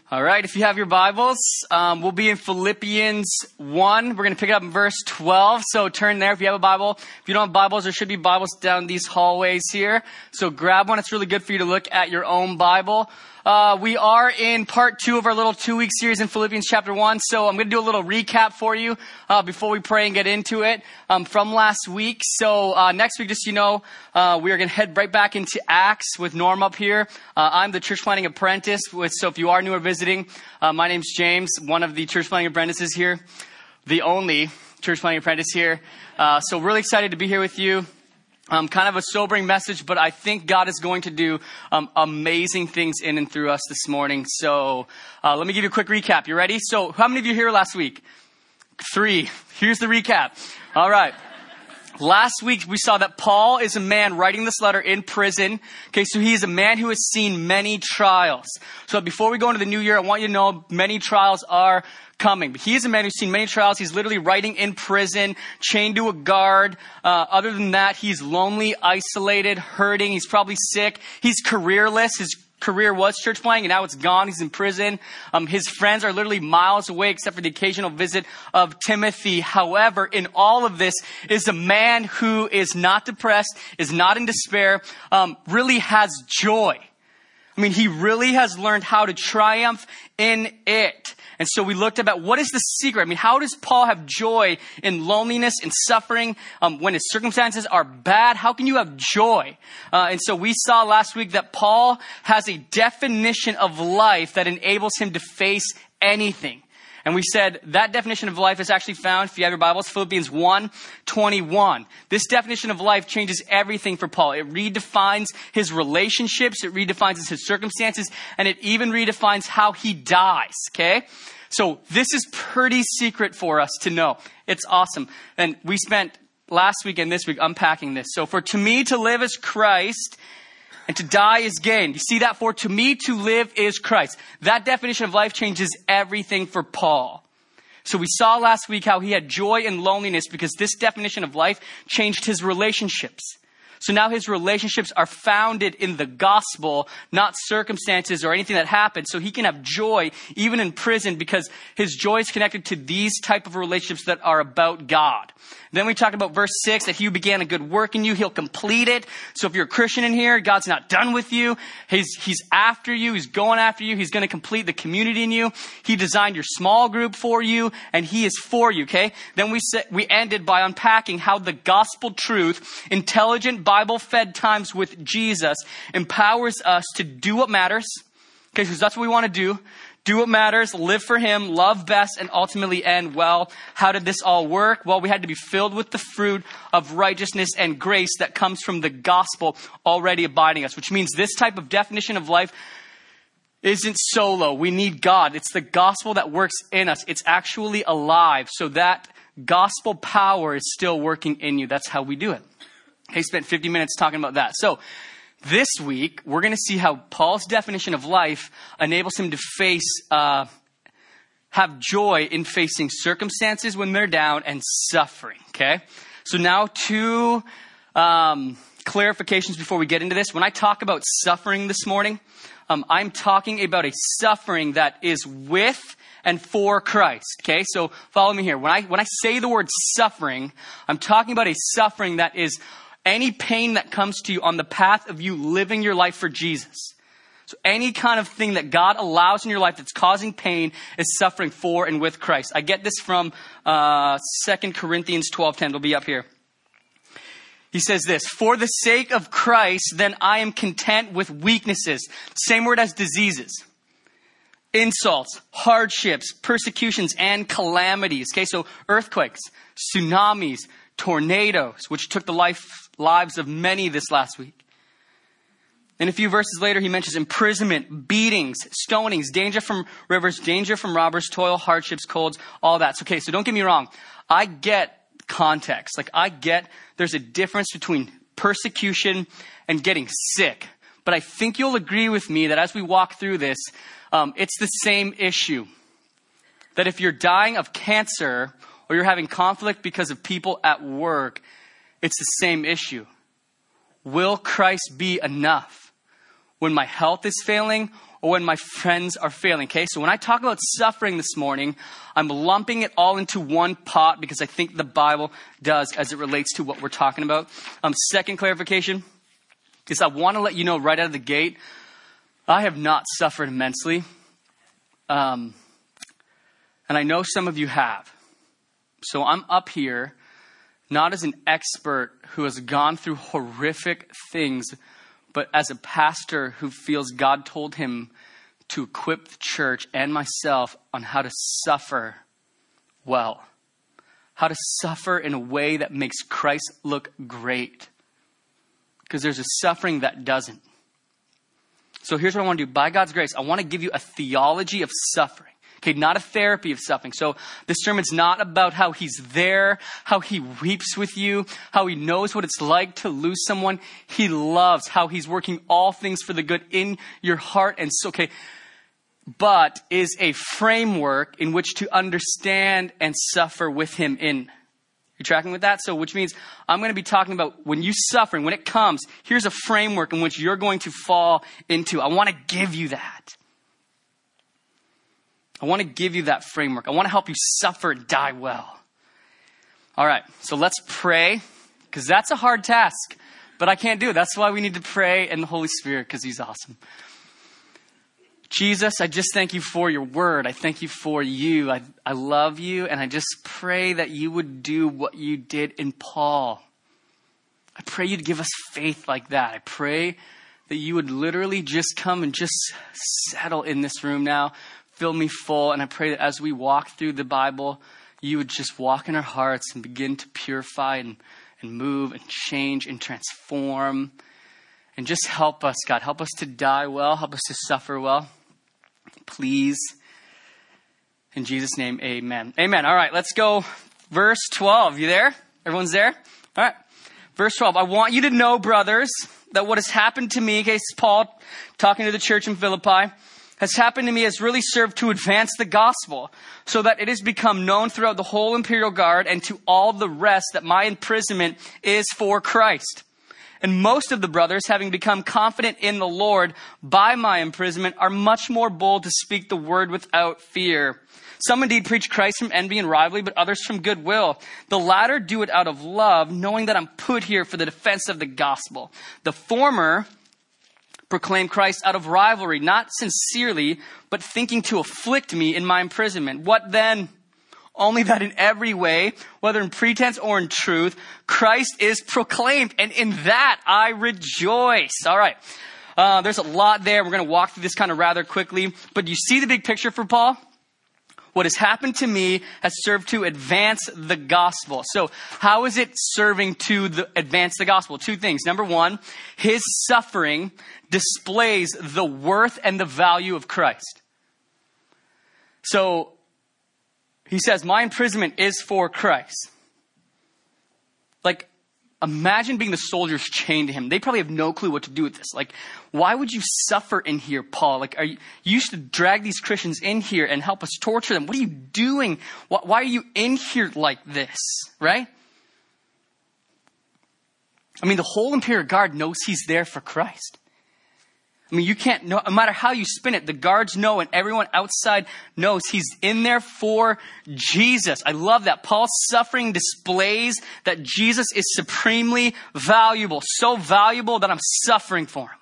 All right, if you have your Bibles, we'll be in Philippians 1. We're going to pick it up in verse 12, so turn there if you have a Bible. If you don't have Bibles, there should be Bibles down these hallways here. So grab one. It's really good for you to look at your own Bible. We are in part 2 of our little 2-week series in Philippians chapter 1. So I'm going to do a little recap for you before we pray and get into it from last week. So next week, just so you know, we are going to head right back into Acts with Norm up here. I'm the church planting apprentice. So if you are new or visiting, my name's James, one of the church planting apprentices here, the only church planting apprentice here. So really excited to be here with you. Kind of a sobering message, but I think God is going to do amazing things in and through us this morning. So let me give you a quick recap. You ready? So how many of you here last week? 3. Here's the recap. All right. Last week, we saw that Paul is a man writing this letter in prison. Okay, so he is a man who has seen many trials. So before we go into the new year, I want you to know many trials are coming. But he is a man who's seen many trials. He's literally writing in prison, chained to a guard. Other than that, he's lonely, isolated, hurting. He's probably sick. He's careerless. His career was church planting, and now it's gone. He's in prison. His friends are literally miles away, except for the occasional visit of Timothy. However, in all of this is a man who is not depressed, is not in despair, really has joy. I mean, he really has learned how to triumph in it. And so we looked about what is the secret? I mean, how does Paul have joy in loneliness and suffering when his circumstances are bad? How can you have joy? And so we saw last week that Paul has a definition of life that enables him to face anything. And we said that definition of life is actually found, if you have your Bibles, Philippians 1:21. This definition of life changes everything for Paul. It redefines his relationships, it redefines his circumstances, and it even redefines how he dies, okay? So this is pretty secret for us to know. It's awesome. And we spent last week and this week unpacking this. So to me to live is Christ, and to die is gain. You see that? For to me to live is Christ. That definition of life changes everything for Paul. So we saw last week how he had joy in loneliness because this definition of life changed his relationships. So now his relationships are founded in the gospel, not circumstances or anything that happened. So he can have joy even in prison because his joy is connected to these type of relationships that are about God. Then we talked about verse 6, that he who began a good work in you, he'll complete it. So if you're a Christian in here, God's not done with you. He's after you. He's going after you. He's going to complete the community in you. He designed your small group for you, and he is for you, okay? Then we ended by unpacking how the gospel truth, intelligent, Bible-fed times with Jesus, empowers us to do what matters, okay? Because that's what we want to do. Do what matters, live for him, love best, and ultimately end well. How did this all work? Well, we had to be filled with the fruit of righteousness and grace that comes from the gospel already abiding us, which means this type of definition of life isn't solo. We need God. It's the gospel that works in us. It's actually alive. So that gospel power is still working in you. That's how we do it. I spent 50 minutes talking about that. So this week, we're going to see how Paul's definition of life enables him to have joy in facing circumstances when they're down and suffering, okay? So now 2 clarifications before we get into this. When I talk about suffering this morning, I'm talking about a suffering that is with and for Christ, okay? So follow me here. When I say the word suffering, I'm talking about a suffering that is any pain that comes to you on the path of you living your life for Jesus. So any kind of thing that God allows in your life that's causing pain is suffering for and with Christ. I get this from 2 Corinthians 12:10. It'll be up here. He says this, for the sake of Christ, then I am content with weaknesses. Same word as diseases, insults, hardships, persecutions, and calamities. Okay, so earthquakes, tsunamis, tornadoes, which took the lives of many this last week. And a few verses later, he mentions imprisonment, beatings, stonings, danger from rivers, danger from robbers, toil, hardships, colds, all that. Okay, so don't get me wrong. I get context. I get there's a difference between persecution and getting sick. But I think you'll agree with me that as we walk through this, it's the same issue. That if you're dying of cancer or you're having conflict because of people at work, it's the same issue. Will Christ be enough when my health is failing or when my friends are failing. Okay, so when I talk about suffering this morning, I'm lumping it all into one pot because I think the Bible does as it relates to what we're talking about. Second clarification is I want to let you know right out of the gate, I have not suffered immensely. And I know some of you have. So I'm up here not as an expert who has gone through horrific things, but as a pastor who feels God told him to equip the church and myself on how to suffer well. How to suffer in a way that makes Christ look great. Because there's a suffering that doesn't. So here's what I want to do. By God's grace, I want to give you a theology of suffering. Okay, not a therapy of suffering. So this sermon's not about how he's there, how he weeps with you, how he knows what it's like to lose someone he loves, how he's working all things for the good in your heart. And so, okay, but is a framework in which to understand and suffer with him in. You tracking with that? So which means I'm going to be talking about when you suffering, when it comes, here's a framework in which you're going to fall into. I want to give you that. I want to give you that framework. I want to help you suffer and die well. All right, so let's pray, because that's a hard task, but I can't do it. That's why we need to pray in the Holy Spirit, because he's awesome. Jesus, I just thank you for your word. I thank you for you. I love you, and I just pray that you would do what you did in Paul. I pray you'd give us faith like that. I pray that you would literally just come and just settle in this room now. Fill me full. And I pray that as we walk through the Bible, you would just walk in our hearts and begin to purify and move and change and transform. And just help us, God. Help us to die well. Help us to suffer well. Please. In Jesus' name, amen. Amen. All right, let's go. Verse 12. You there? Everyone's there? All right. Verse 12. I want you to know, brothers, that what has happened to me, okay, this is Paul talking to the church in Philippi, has happened to me has really served to advance the gospel, so that it has become known throughout the whole imperial guard and to all the rest that my imprisonment is for Christ. And most of the brothers, having become confident in the Lord by my imprisonment, are much more bold to speak the word without fear. Some indeed preach Christ from envy and rivalry, but others from goodwill. The latter do it out of love, knowing that I'm put here for the defense of the gospel. The former proclaim Christ out of rivalry, not sincerely, but thinking to afflict me in my imprisonment. What then? Only that in every way, whether in pretense or in truth, Christ is proclaimed, and in that I rejoice. All right. There's a lot there. We're going to walk through this kind of rather quickly, but you see the big picture for Paul? What has happened to me has served to advance the gospel. So how is it serving to advance the gospel? Two things. Number one, his suffering displays the worth and the value of Christ. So he says, my imprisonment is for Christ. Like, imagine being the soldiers chained to him. They probably have no clue what to do with this. Like, why would you suffer in here, Paul? Like, you used to drag these Christians in here and help us torture them. What are you doing? Why are you in here like this? Right? I mean, the whole Imperial Guard knows he's there for Christ. I mean, you can't know, no matter how you spin it, the guards know and everyone outside knows he's in there for Jesus. I love that. Paul's suffering displays that Jesus is supremely valuable. So valuable that I'm suffering for him.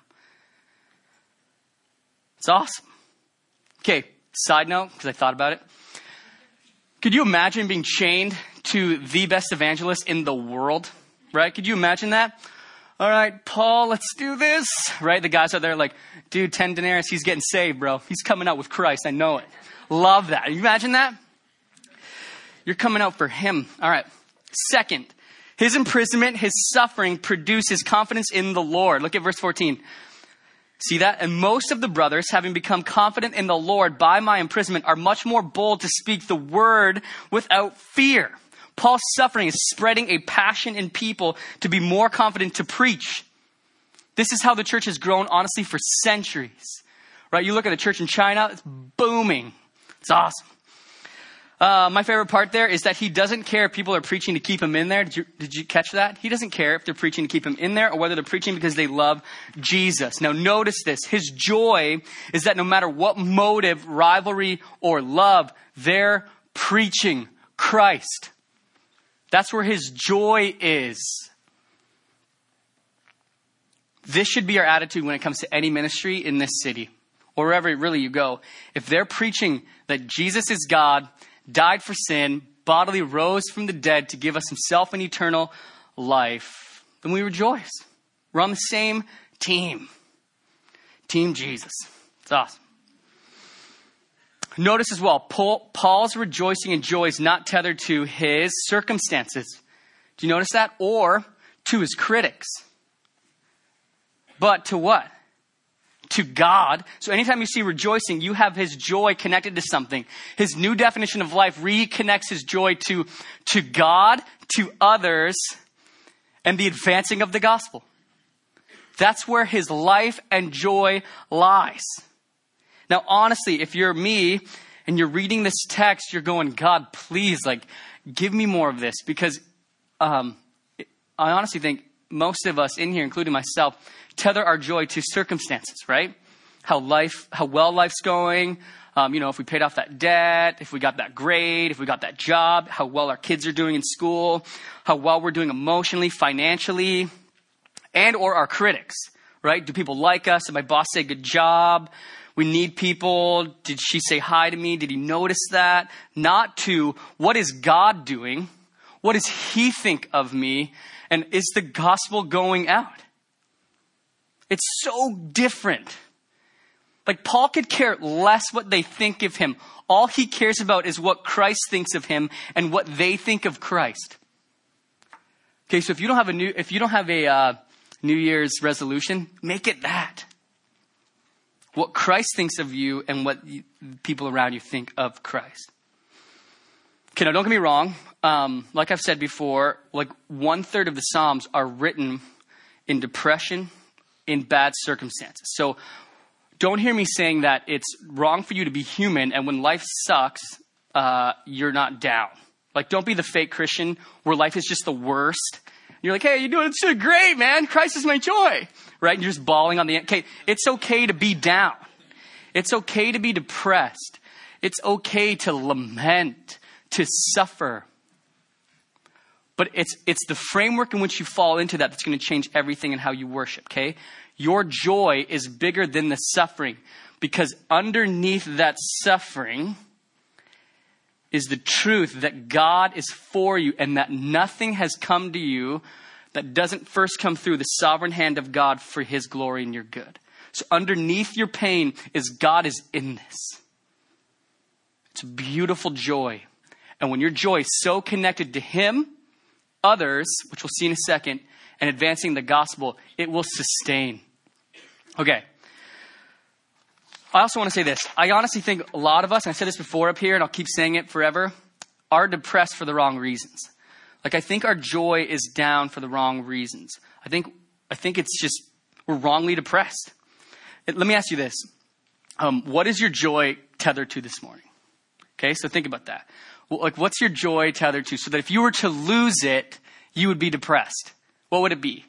It's awesome. Okay, side note, because I thought about it. Could you imagine being chained to the best evangelist in the world? Right? Could you imagine that? All right, Paul, let's do this. Right? The guys out there like, dude, 10 denarii, he's getting saved, bro. He's coming out with Christ. I know it. Love that. You imagine that? You're coming out for him. All right. Second, his imprisonment, his suffering produces confidence in the Lord. Look at verse 14. See that? And most of the brothers, having become confident in the Lord by my imprisonment, are much more bold to speak the word without fear. Paul's suffering is spreading a passion in people to be more confident to preach. This is how the church has grown, honestly, for centuries. Right? You look at the church in China, it's booming. It's awesome. My favorite part there is that he doesn't care if people are preaching to keep him in there. Did you catch that? He doesn't care if they're preaching to keep him in there or whether they're preaching because they love Jesus. Now notice this. His joy is that no matter what motive, rivalry, or love, they're preaching Christ. That's where his joy is. This should be our attitude when it comes to any ministry in this city or wherever really you go. If they're preaching that Jesus is God, died for sin, bodily rose from the dead to give us himself an eternal life, then we rejoice. We're on the same team. Team Jesus. It's awesome. Notice as well, Paul's rejoicing and joy is not tethered to his circumstances. Do you notice that? Or to his critics. But to what? To God. So anytime you see rejoicing, you have his joy connected to something. His new definition of life reconnects his joy to God, to others, and the advancing of the gospel. That's where his life and joy lies. Now, honestly, if you're me and you're reading this text, you're going, God, please, give me more of this. Because I honestly think most of us in here, including myself, tether our joy to circumstances, right? How well life's going. If we paid off that debt, if we got that grade, if we got that job, how well our kids are doing in school, how well we're doing emotionally, financially, and or our critics, right? Do people like us? Did my boss say good job? We need people. Did she say hi to me? Did he notice that? Not to what is God doing? What does he think of me? And is the gospel going out? It's so different. Paul could care less what they think of him. All he cares about is what Christ thinks of him and what they think of Christ. Okay, so if you don't have a New Year's resolution, make it that. What Christ thinks of you and what people around you think of Christ. Okay, now don't get me wrong. Like I've said before, 1/3 of the Psalms are written in depression, in bad circumstances. So don't hear me saying that it's wrong for you to be human and when life sucks, you're not down. Don't be the fake Christian where life is just the worst. You're like, hey, you're doing so great, man. Christ is my joy. Right? And you're just bawling on the end. Okay, it's okay to be down. It's okay to be depressed. It's okay to lament, to suffer. But it's the framework in which you fall into that's going to change everything in how you worship, okay? Your joy is bigger than the suffering because underneath that suffering is the truth that God is for you and that nothing has come to you that doesn't first come through the sovereign hand of God for his glory and your good. So underneath your pain is God is in this. It's a beautiful joy. And when your joy is so connected to him, others, which we'll see in a second, and advancing the gospel, it will sustain. Okay. I also want to say this. I honestly think a lot of us, and I said this before up here, and I'll keep saying it forever, are depressed for the wrong reasons. I think our joy is down for the wrong reasons. I think it's just, we're wrongly depressed. Let me ask you this. What is your joy tethered to this morning? Okay, so think about that. What's your joy tethered to? So that if you were to lose it, you would be depressed. What would it be?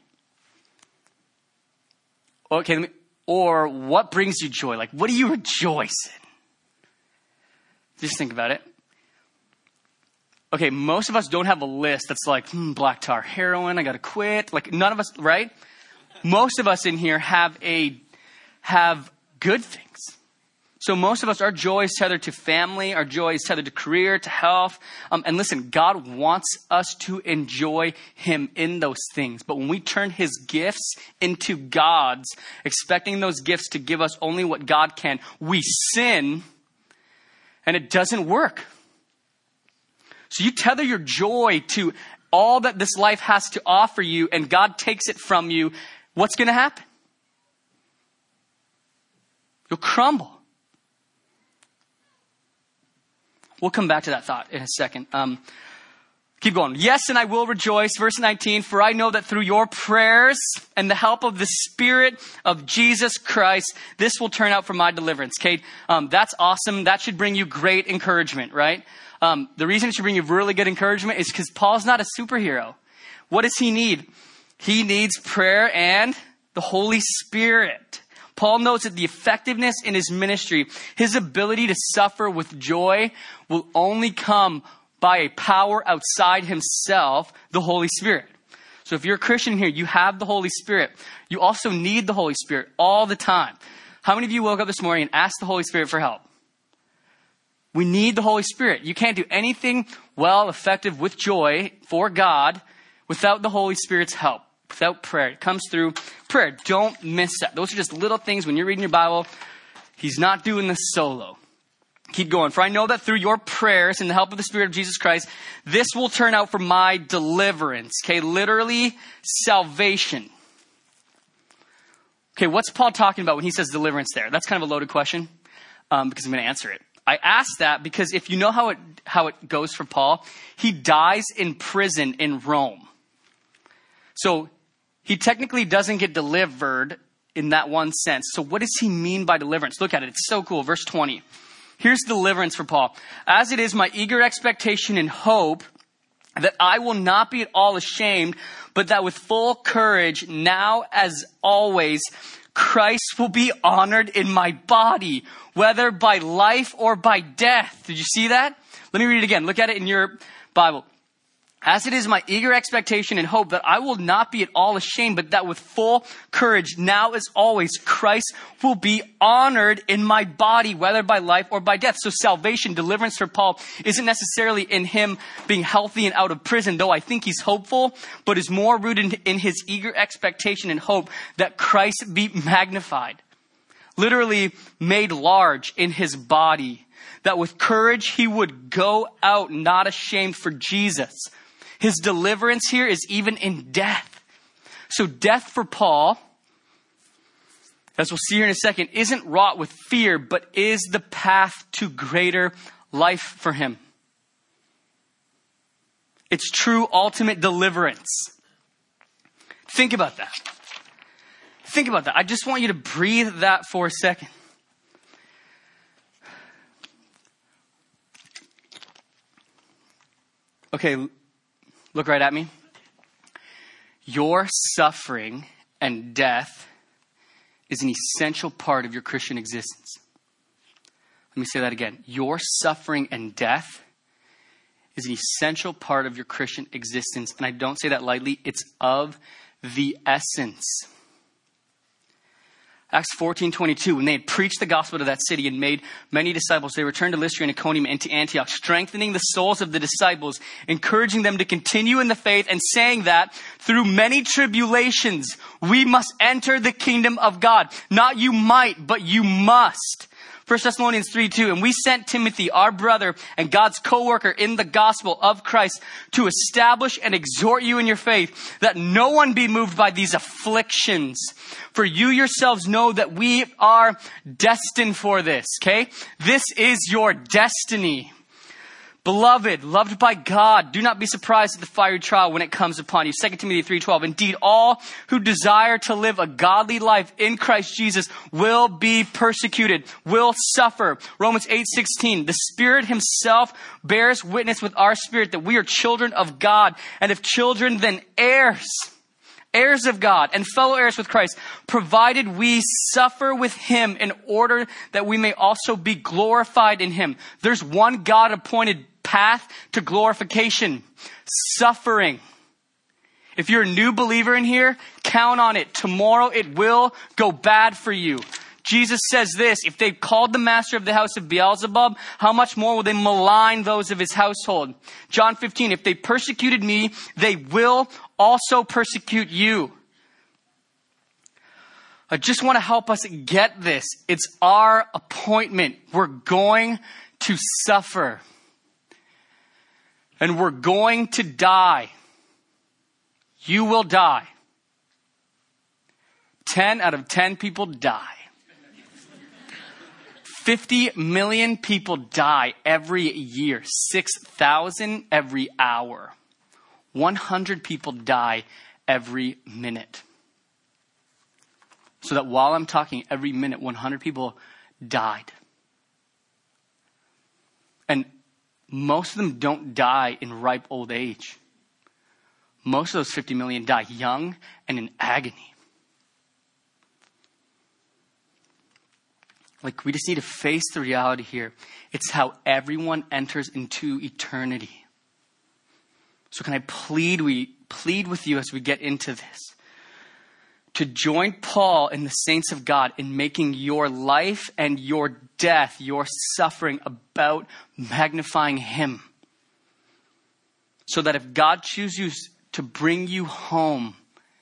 Okay, or what brings you joy? What do you rejoice in? Just think about it. Okay, most of us don't have a list that's black tar, heroin, I gotta quit. None of us, right? Most of us in here have good things. So most of us, our joy is tethered to family. Our joy is tethered to career, to health. And listen, God wants us to enjoy him in those things. But when we turn his gifts into God's, expecting those gifts to give us only what God can, we sin and it doesn't work. So you tether your joy to all that this life has to offer you and God takes it from you. What's going to happen? You'll crumble. We'll come back to that thought in a second. Keep going. Yes, and I will rejoice. Verse 19, for I know that through your prayers and the help of the Spirit of Jesus Christ, this will turn out for my deliverance. Okay, that's awesome. That should bring you great encouragement, right? The reason it should bring you really good encouragement is because Paul's not a superhero. What does he need? He needs prayer and the Holy Spirit. Paul knows that the effectiveness in his ministry, his ability to suffer with joy, will only come by a power outside himself, the Holy Spirit. So if you're a Christian here, you have the Holy Spirit. You also need the Holy Spirit all the time. How many of you woke up this morning and asked the Holy Spirit for help? We need the Holy Spirit. You can't do anything well, effective with joy for God without the Holy Spirit's help, without prayer. It comes through prayer. Don't miss that. Those are just little things when you're reading your Bible. He's not doing this solo. Keep going. For I know that through your prayers and the help of the Spirit of Jesus Christ, this will turn out for my deliverance. Okay, literally salvation. Okay, what's Paul talking about when he says deliverance there? That's kind of a loaded question because I'm going to answer it. I ask that because if you know how it goes for Paul, he dies in prison in Rome. So he technically doesn't get delivered in that one sense. So what does he mean by deliverance? Look at it. It's so cool. Verse 20. Here's deliverance for Paul. As it is my eager expectation and hope that I will not be at all ashamed, but that with full courage, now as always, Christ will be honored in my body, whether by life or by death. Did you see that? Let me read it again. Look at it in your Bible. As it is my eager expectation and hope that I will not be at all ashamed, but that with full courage, now as always, Christ will be honored in my body, whether by life or by death. So salvation, deliverance for Paul isn't necessarily in him being healthy and out of prison, though I think he's hopeful, but is more rooted in his eager expectation and hope that Christ be magnified, literally made large in his body, that with courage he would go out not ashamed for Jesus. His deliverance here is even in death. So death for Paul, as we'll see here in a second, isn't wrought with fear, but is the path to greater life for him. It's true ultimate deliverance. Think about that. Think about that. I just want you to breathe that for a second. Okay, look right at me. Your suffering and death is an essential part of your Christian existence. Let me say that again. Your suffering and death is an essential part of your Christian existence. And I don't say that lightly. It's of the essence. Acts 14:22, when they had preached the gospel to that city and made many disciples, they returned to Lystra and Iconium and to Antioch, strengthening the souls of the disciples, encouraging them to continue in the faith, and saying that through many tribulations, we must enter the kingdom of God. Not you might, but you must. 1 Thessalonians 3:2, and we sent Timothy, our brother and God's co-worker in the gospel of Christ, to establish and exhort you in your faith, that no one be moved by these afflictions. For you yourselves know that we are destined for this, okay? This is your destiny. Beloved, loved by God, do not be surprised at the fiery trial when it comes upon you. 2 Timothy 3:12. Indeed, all who desire to live a godly life in Christ Jesus will be persecuted, will suffer. Romans 8:16. The Spirit himself bears witness with our spirit that we are children of God, and if children, then heirs. Heirs of God and fellow heirs with Christ, provided we suffer with him in order that we may also be glorified in him. There's one God-appointed path to glorification: suffering. If you're a new believer in here, count on it. Tomorrow it will go bad for you. Jesus says this: if they called the master of the house of Beelzebub, how much more will they malign those of his household? John 15, if they persecuted me, they will also persecute you. I just want to help us get this. It's our appointment. We're going to suffer. And we're going to die. You will die. 10 out of 10 people die. 50 million people die every year. 6,000 every hour. 100 people die every minute. So that while I'm talking, every minute, 100 people died. And most of them don't die in ripe old age. Most of those 50 million die young and in agony. Like, we just need to face the reality here. It's how everyone enters into eternity. So can I plead with you as we get into this, to join Paul and the saints of God in making your life and your death, your suffering, about magnifying him. So that if God chooses to bring you home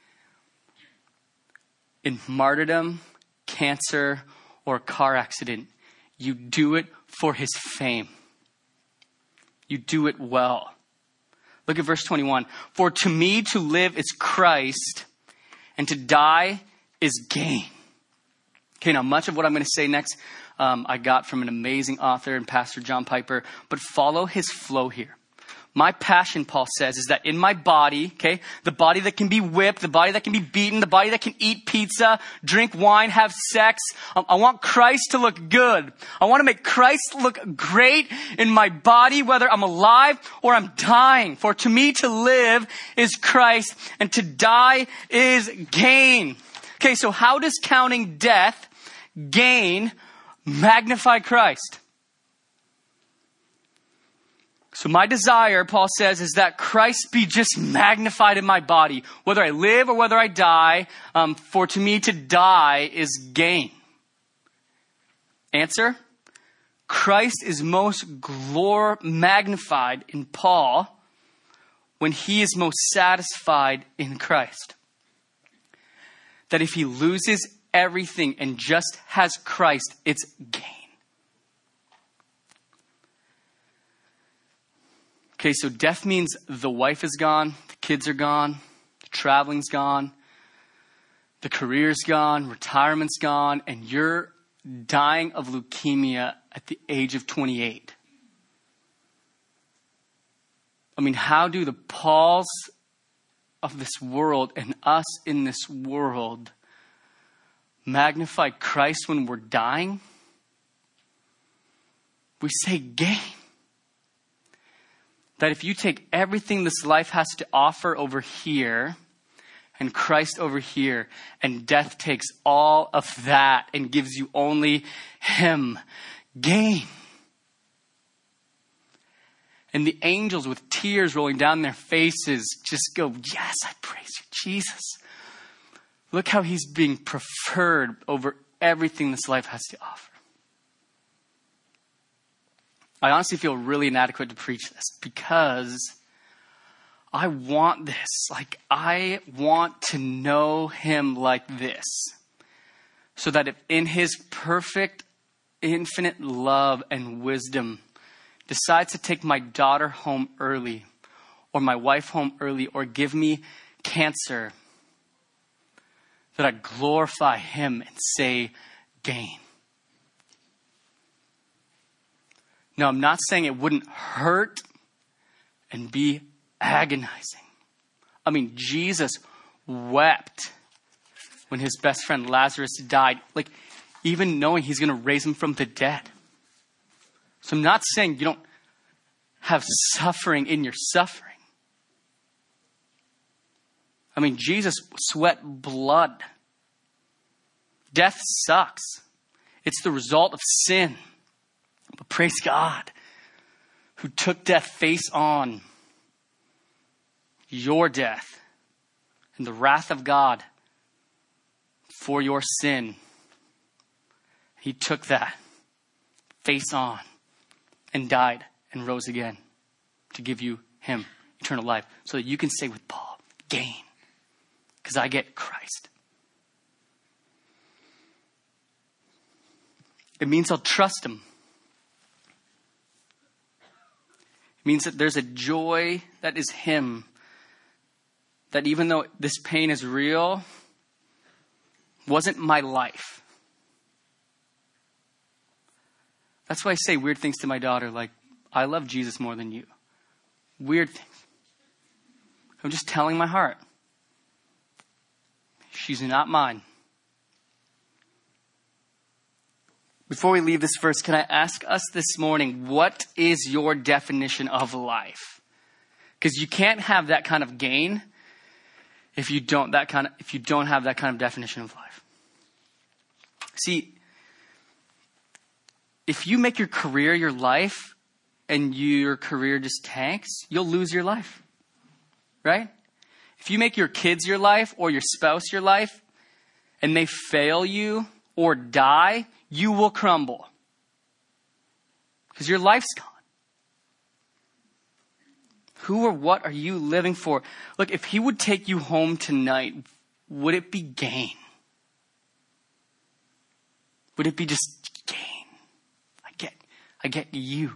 in martyrdom, cancer, or a car accident, you do it for his fame. You do it well. Look at verse 21. For to me to live is Christ, and to die is gain. Okay, now much of what I'm going to say next, I got from an amazing author and Pastor John Piper, but follow his flow here. My passion, Paul says, is that in my body, okay, the body that can be whipped, the body that can be beaten, the body that can eat pizza, drink wine, have sex, I want Christ to look good. I want to make Christ look great in my body, whether I'm alive or I'm dying. For to me to live is Christ, and to die is gain. Okay, so how does counting death, gain, magnify Christ? So my desire, Paul says, is that Christ be just magnified in my body, whether I live or whether I die. For to me to die is gain. Answer: Christ is most magnified in Paul when he is most satisfied in Christ. That if he loses everything and just has Christ, it's gain. Okay, so death means the wife is gone, the kids are gone, the traveling's gone, the career's gone, retirement's gone, and you're dying of leukemia at the age of 28. I mean, how do the Pauls of this world and us in this world magnify Christ when we're dying? We say gain. That if you take everything this life has to offer over here and Christ over here, and death takes all of that and gives you only him, gain. And the angels with tears rolling down their faces just go, yes, I praise you, Jesus. Look how he's being preferred over everything this life has to offer. I honestly feel really inadequate to preach this because I want this. Like, I want to know him like this. So that if in his perfect, infinite love and wisdom decides to take my daughter home early, or my wife home early, or give me cancer, that I glorify him and say gain. Now, I'm not saying it wouldn't hurt and be agonizing. I mean, Jesus wept when his best friend Lazarus died, like even knowing he's going to raise him from the dead. So I'm not saying you don't have suffering in your suffering. I mean, Jesus sweat blood. Death sucks. It's the result of sin. But praise God, who took death face on, your death and the wrath of God for your sin. He took that face on and died and rose again to give you him eternal life, so that you can say with Paul, gain, because I get Christ. It means I'll trust him. Means that there's a joy that is him, that even though this pain is real, wasn't my life. That's why I say weird things to my daughter, like, I love Jesus more than you. Weird things. I'm just telling my heart. She's not mine. Before we leave this verse, can I ask us this morning, what is your definition of life? Because you can't have that kind of gain if you don't have that kind of definition of life. See, if you make your career your life and your career just tanks, you'll lose your life, right? If you make your kids your life or your spouse your life and they fail you or die, you will crumble because your life's gone. Who or what are you living for? Look, if he would take you home tonight, would it be gain? Would it be just gain? I get you.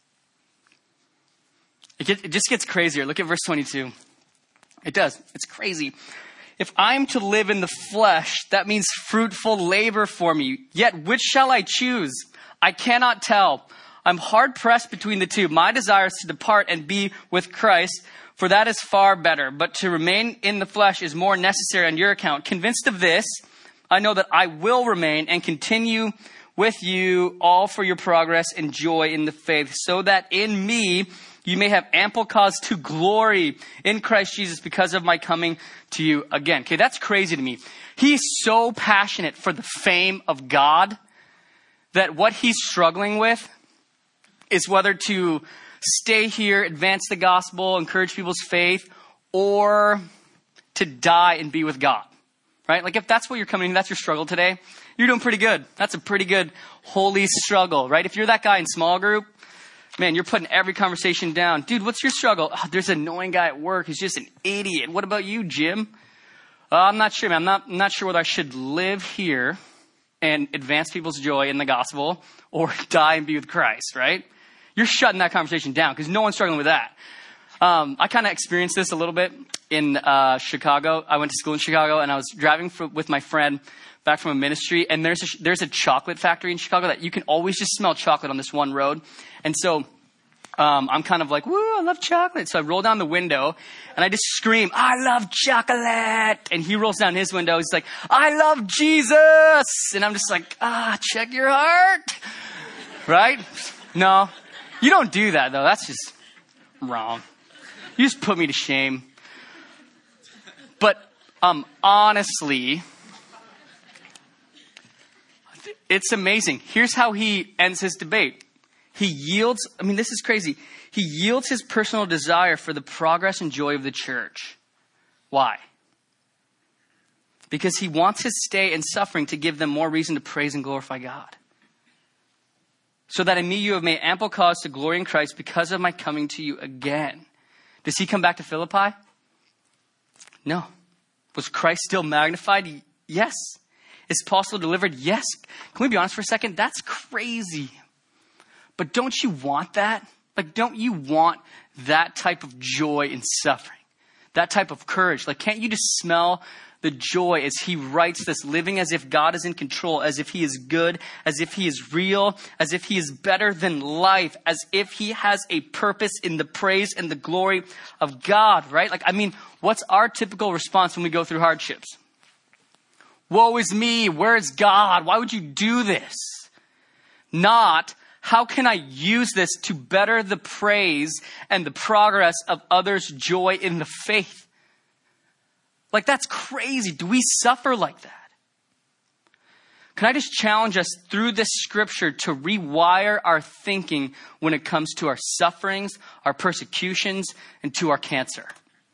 It just gets crazier. Look at verse 22. It does. It's crazy. If I'm to live in the flesh, that means fruitful labor for me. Yet which shall I choose? I cannot tell. I'm hard pressed between the two. My desire is to depart and be with Christ, for that is far better. But to remain in the flesh is more necessary on your account. Convinced of this, I know that I will remain and continue with you all for your progress and joy in the faith, so that in me you may have ample cause to glory in Christ Jesus because of my coming to you again. Okay, that's crazy to me. He's so passionate for the fame of God that what he's struggling with is whether to stay here, advance the gospel, encourage people's faith, or to die and be with God. Right? Like if that's what you're coming to, that's your struggle today, you're doing pretty good. That's a pretty good holy struggle, right? If you're that guy in small group, man, you're putting every conversation down. Dude, what's your struggle? Oh, there's an annoying guy at work who's just an idiot. What about you, Jim? I'm not sure, man. I'm not sure whether I should live here and advance people's joy in the gospel or die and be with Christ, right? You're shutting that conversation down because no one's struggling with that. I kind of experienced this a little bit in Chicago. I went to school in Chicago, and I was driving with my friend back from a ministry, and there's a chocolate factory in Chicago that you can always just smell chocolate on this one road. And so I'm kind of like, woo, I love chocolate. So I roll down the window, and I just scream, I love chocolate. And he rolls down his window. He's like, I love Jesus. And I'm just like, check your heart. Right? No, you don't do that, though. That's just wrong. You just put me to shame. But honestly, it's amazing. Here's how he ends his debate. He yields, this is crazy. He yields his personal desire for the progress and joy of the church. Why? Because he wants his stay and suffering to give them more reason to praise and glorify God. So that in me you have made ample cause to glory in Christ because of my coming to you again. Does he come back to Philippi? No. Was Christ still magnified? Yes. Is Paul still delivered? Yes. Can we be honest for a second? That's crazy. But don't you want that? Like, don't you want that type of joy in suffering? That type of courage? Like, can't you just smell the joy as he writes this, living as if God is in control, as if he is good, as if he is real, as if he is better than life, as if he has a purpose in the praise and the glory of God, right? What's our typical response when we go through hardships? Woe is me. Where's God? Why would you do this? Not, how can I use this to better the praise and the progress of others' joy in the faith? Like, that's crazy. Do we suffer like that? Can I just challenge us through this scripture to rewire our thinking when it comes to our sufferings, our persecutions, and to our cancer?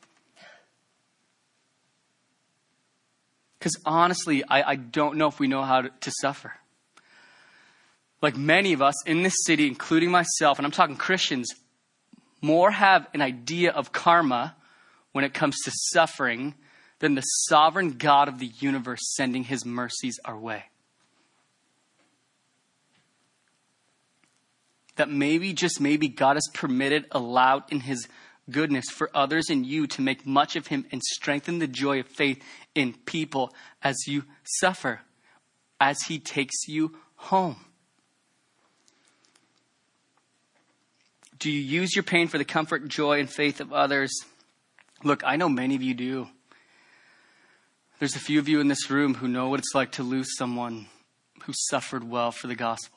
Because honestly, I don't know if we know how to suffer. Like many of us in this city, including myself, and I'm talking Christians, more have an idea of karma when it comes to suffering than the sovereign God of the universe sending his mercies our way. That maybe, just maybe, God has permitted, allowed in his goodness for others and you to make much of him and strengthen the joy of faith in people as you suffer, as he takes you home. Do you use your pain for the comfort, joy, and faith of others? Look, I know many of you do. There's a few of you in this room who know what it's like to lose someone who suffered well for the gospel.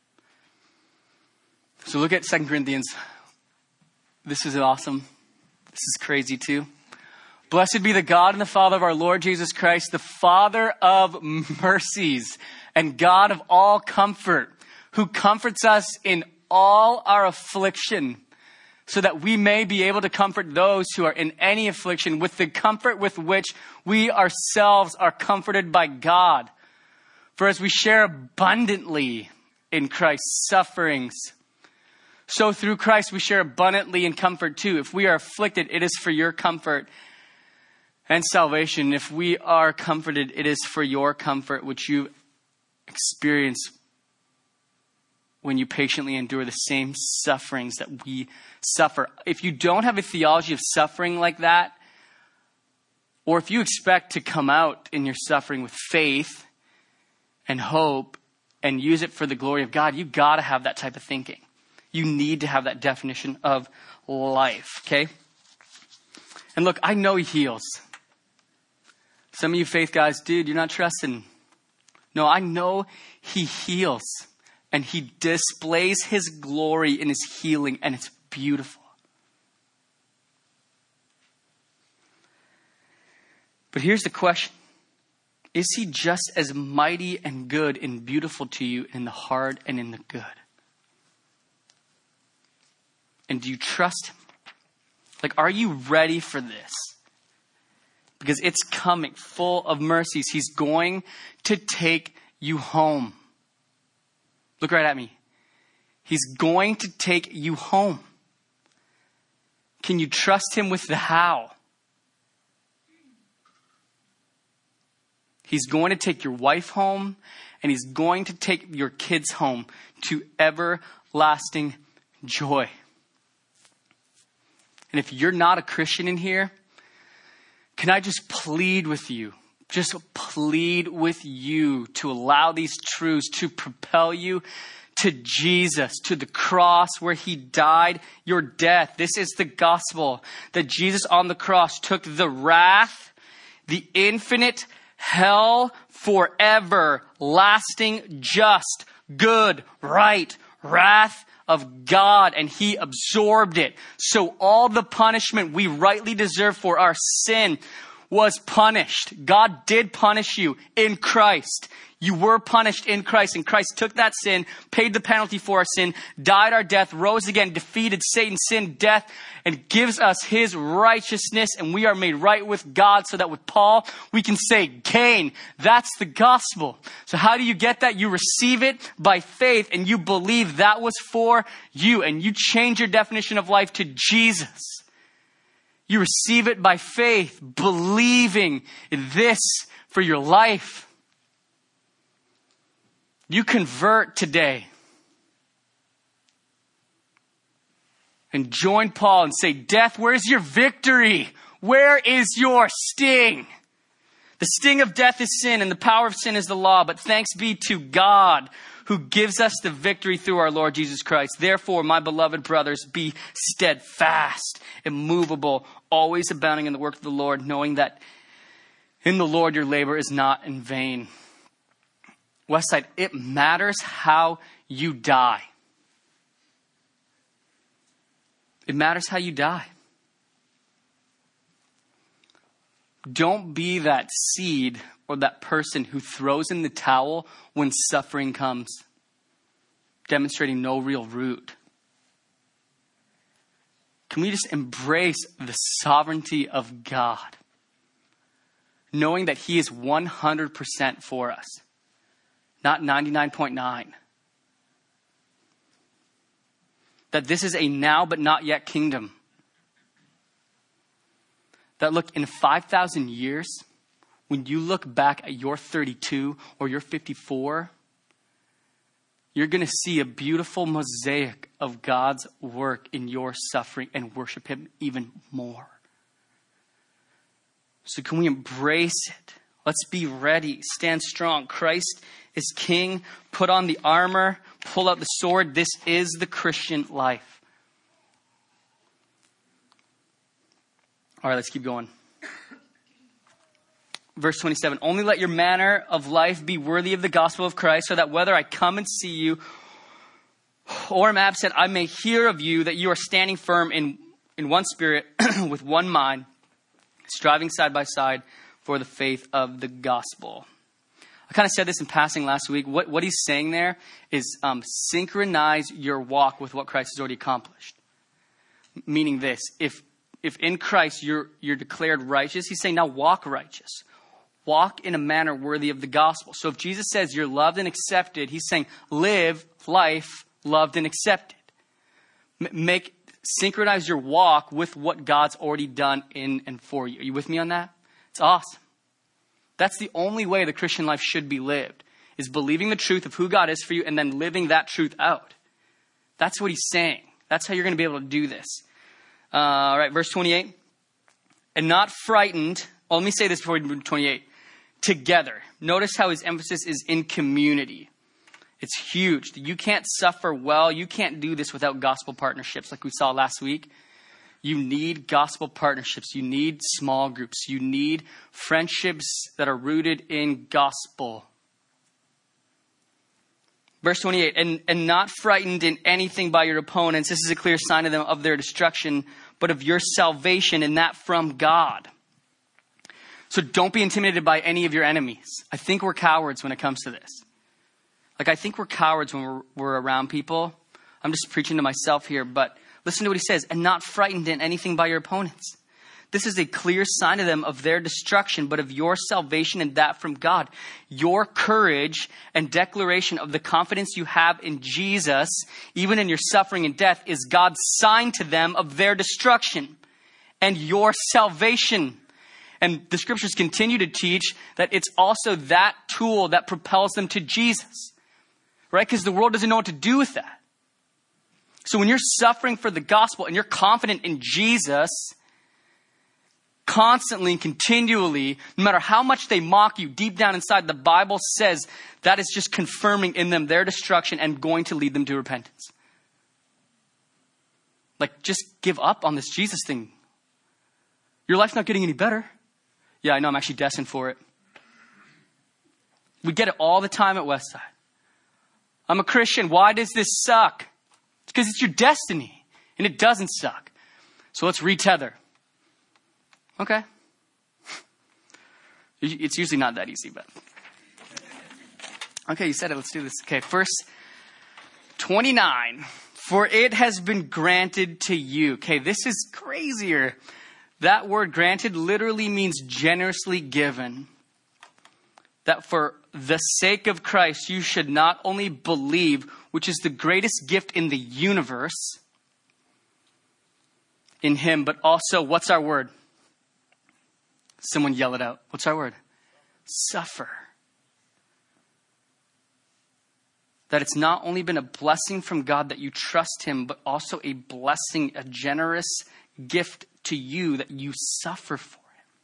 So look at 2 Corinthians. This is awesome. This is crazy too. Blessed be the God and the Father of our Lord Jesus Christ, the Father of mercies and God of all comfort, who comforts us in all our affliction, so that we may be able to comfort those who are in any affliction with the comfort with which we ourselves are comforted by God. For as we share abundantly in Christ's sufferings, so through Christ we share abundantly in comfort too. If we are afflicted, it is for your comfort and salvation. If we are comforted, it is for your comfort, which you experience when you patiently endure the same sufferings that we suffer. If you don't have a theology of suffering like that, or if you expect to come out in your suffering with faith and hope and use it for the glory of God, you got to have that type of thinking. You need to have that definition of life, okay? And look, I know he heals. Some of you faith guys, dude, you're not trusting. No, I know he heals. And he displays his glory in his healing, and it's beautiful. But here's the question. Is he just as mighty and good and beautiful to you in the hard and in the good? And do you trust him? Like, are you ready for this? Because it's coming full of mercies. He's going to take you home. Look right at me. He's going to take you home. Can you trust him with the how? He's going to take your wife home, and he's going to take your kids home to everlasting joy. And if you're not a Christian in here, can I just plead with you? Just plead with you to allow these truths to propel you to Jesus, to the cross where he died your death. This is the gospel, that Jesus on the cross took the wrath, the infinite hell, forever lasting, just, good, right, wrath of God, and he absorbed it. So all the punishment we rightly deserve for our sin was punished. God did punish you in Christ. You were punished in Christ, and Christ took that sin, paid the penalty for our sin, died our death, rose again, defeated Satan, sin, death, and gives us his righteousness, and we are made right with God, so that with Paul, we can say, gain. That's the gospel. So how do you get that? You receive it by faith, and you believe that was for you, and you change your definition of life to Jesus. You receive it by faith, believing in this for your life. You convert today and join Paul and say, death, where's your victory? Where is your sting? The sting of death is sin, and the power of sin is the law. But thanks be to God who gives us the victory through our Lord Jesus Christ. Therefore, my beloved brothers, be steadfast, immovable, always abounding in the work of the Lord, knowing that in the Lord your labor is not in vain. Westside, it matters how you die. It matters how you die. Don't be that seed or that person who throws in the towel when suffering comes, demonstrating no real root. Can we just embrace the sovereignty of God, knowing that he is 100% for us, not 99.9? That this is a now but not yet kingdom. That look, in 5,000 years, when you look back at your 32 or your 54, you're going to see a beautiful mosaic of God's work in your suffering and worship him even more. So can we embrace it? Let's be ready. Stand strong. Christ is king. Put on the armor. Pull out the sword. This is the Christian life. All right, let's keep going. Verse 27, only let your manner of life be worthy of the gospel of Christ, so that whether I come and see you or am absent, I may hear of you that you are standing firm in one spirit, with one mind, striving side by side for the faith of the gospel. I kind of said this in passing last week. What he's saying there is synchronize your walk with what Christ has already accomplished. Meaning this, if in Christ you're declared righteous, he's saying now walk righteous. Walk in a manner worthy of the gospel. So if Jesus says you're loved and accepted, he's saying live life loved and accepted. Synchronize your walk with what God's already done in and for you. Are you with me on that? It's awesome. That's the only way the Christian life should be lived, is believing the truth of who God is for you and then living that truth out. That's what he's saying. That's how you're going to be able to do this. All right, verse 28. And not frightened. Well, let me say this before we move to 28. Together. Notice how his emphasis is in community. It's huge. You can't suffer well. You can't do this without gospel partnerships like we saw last week. You need gospel partnerships. You need small groups. You need friendships that are rooted in gospel. Verse 28, and not frightened in anything by your opponents. This is a clear sign of them of their destruction, but of your salvation, and that from God. So don't be intimidated by any of your enemies. I think we're cowards when it comes to this. I think we're cowards when we're around people. I'm just preaching to myself here, but listen to what he says. And not frightened in anything by your opponents. This is a clear sign to them of their destruction, but of your salvation, and that from God. Your courage and declaration of the confidence you have in Jesus, even in your suffering and death, is God's sign to them of their destruction and your salvation. And the scriptures continue to teach that it's also that tool that propels them to Jesus, right? Because the world doesn't know what to do with that. So when you're suffering for the gospel and you're confident in Jesus, constantly and continually, no matter how much they mock you, deep down inside, the Bible says that is just confirming in them their destruction and going to lead them to repentance. Just give up on this Jesus thing. Your life's not getting any better. Yeah, I know, I'm actually destined for it. We get it all the time at Westside. I'm a Christian. Why does this suck? It's because it's your destiny, and it doesn't suck. So let's retether. Okay. It's usually not that easy, but. Okay, you said it. Let's do this. Okay, verse 29. For it has been granted to you. Okay, this is crazier. That word granted literally means generously given. That for the sake of Christ, you should not only believe, which is the greatest gift in the universe, in him, but also, what's our word? Someone yell it out. What's our word? Suffer. That it's not only been a blessing from God that you trust him, but also a blessing, a generous gift to you that you suffer for him.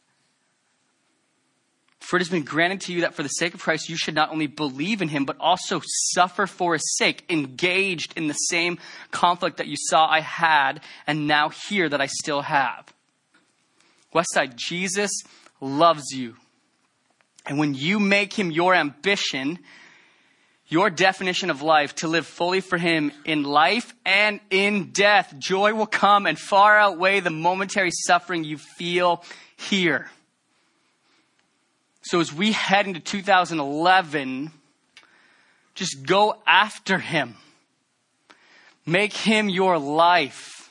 For it has been granted to you that for the sake of Christ, you should not only believe in him, but also suffer for his sake, engaged in the same conflict that you saw I had and now hear that I still have. Westside, Jesus loves you. And when you make him your ambition, your definition of life, to live fully for him in life and in death, joy will come and far outweigh the momentary suffering you feel here. So as we head into 2011, just go after him. Make him your life.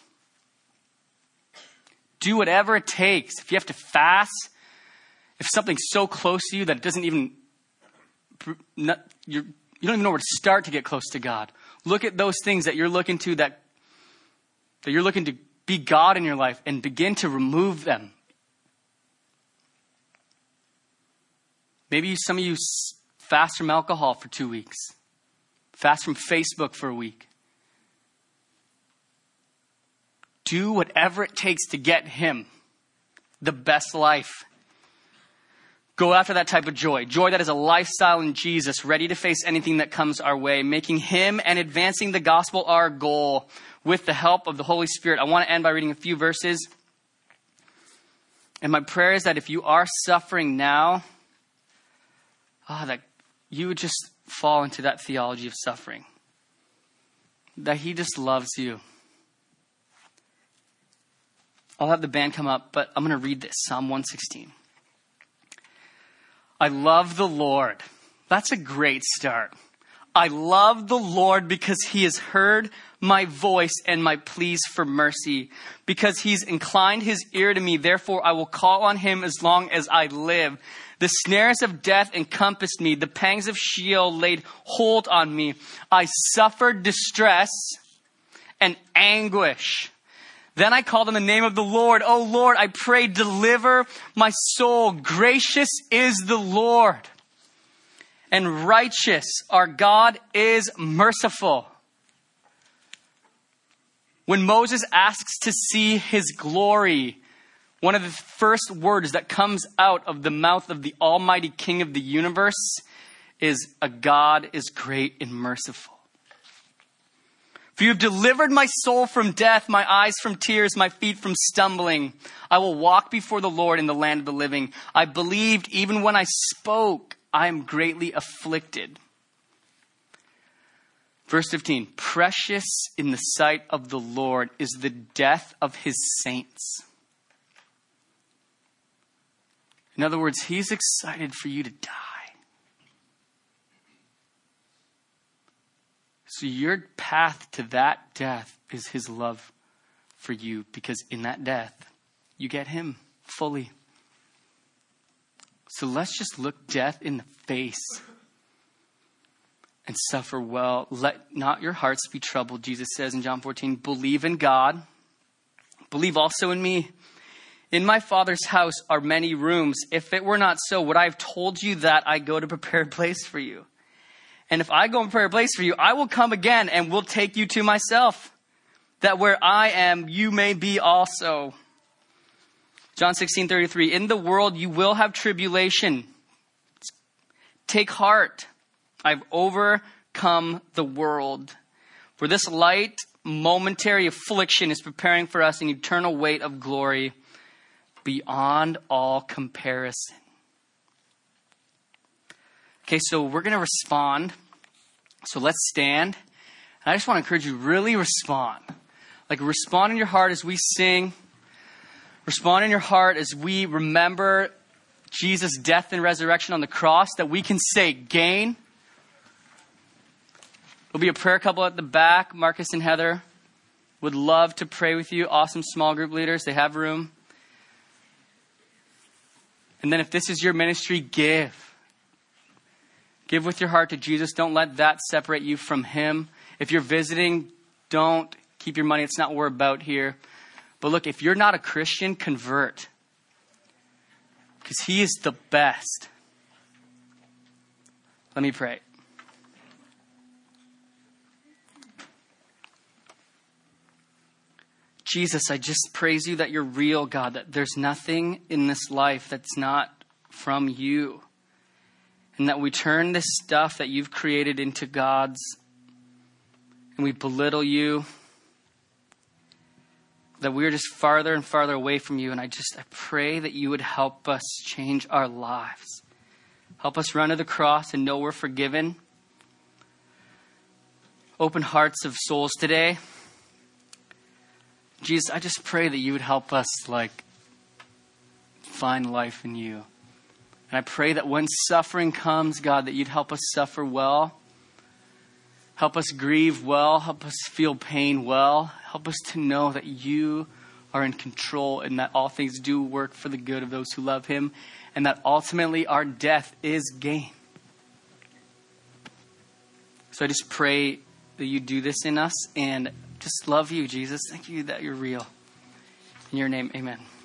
Do whatever it takes. If you have to fast, if something's so close to you that it doesn't even, you don't even know where to start to get close to God. Look at those things that you're looking to, that you're looking to be God in your life, and begin to remove them. Maybe some of you fast from alcohol for 2 weeks. Fast from Facebook for a week. Do whatever it takes to get him the best life. Go after that type of joy. Joy that is a lifestyle in Jesus, ready to face anything that comes our way, making him and advancing the gospel our goal with the help of the Holy Spirit. I want to end by reading a few verses. And my prayer is that if you are suffering now, that you would just fall into that theology of suffering. That he just loves you. I'll have the band come up, but I'm going to read this. Psalm 116. I love the Lord. That's a great start. I love the Lord because he has heard my voice and my pleas for mercy. Because he's inclined his ear to me, therefore I will call on him as long as I live. The snares of death encompassed me. The pangs of Sheol laid hold on me. I suffered distress and anguish. Then I called on the name of the Lord. Oh Lord, I pray, deliver my soul. Gracious is the Lord, and righteous. Our God is merciful. When Moses asks to see his glory, one of the first words that comes out of the mouth of the Almighty King of the universe is, a God is great and merciful. For you have delivered my soul from death, my eyes from tears, my feet from stumbling. I will walk before the Lord in the land of the living. I believed even when I spoke, I am greatly afflicted. Verse 15, precious in the sight of the Lord is the death of his saints. In other words, he's excited for you to die. So your path to that death is his love for you, because in that death, you get him fully. So let's just look death in the face and suffer well. Let not your hearts be troubled, Jesus says in John 14. Believe in God. Believe also in me. In my Father's house are many rooms. If it were not so, would I have told you that I go to prepare a place for you? And if I go and prepare a place for you, I will come again and will take you to myself, that where I am, you may be also. John 16:33. In the world you will have tribulation. Take heart. I've overcome the world. For this light, momentary affliction is preparing for us an eternal weight of glory beyond all comparison. Okay, so we're going to respond. So let's stand. And I just want to encourage you, really respond. Like, respond in your heart as we sing. Respond in your heart as we remember Jesus' death and resurrection on the cross, that we can say gain. There'll be a prayer couple at the back. Marcus and Heather would love to pray with you. Awesome small group leaders. They have room. And then if this is your ministry, give. Give with your heart to Jesus. Don't let that separate you from him. If you're visiting, don't keep your money. It's not what we're about here. But look, if you're not a Christian, convert. Because he is the best. Let me pray. Jesus, I just praise you that you're real, God, that there's nothing in this life that's not from you. And that we turn this stuff that you've created into gods, and we belittle you. That we're just farther and farther away from you. And I pray that you would help us change our lives. Help us run to the cross and know we're forgiven. Open hearts of souls today. Jesus, I just pray that you would help us find life in you. And I pray that when suffering comes, God, that you'd help us suffer well. Help us grieve well. Help us feel pain well. Help us to know that you are in control and that all things do work for the good of those who love him. And that ultimately our death is gain. So I just pray that you do this in us, and just love you, Jesus. Thank you that you're real. In your name, amen.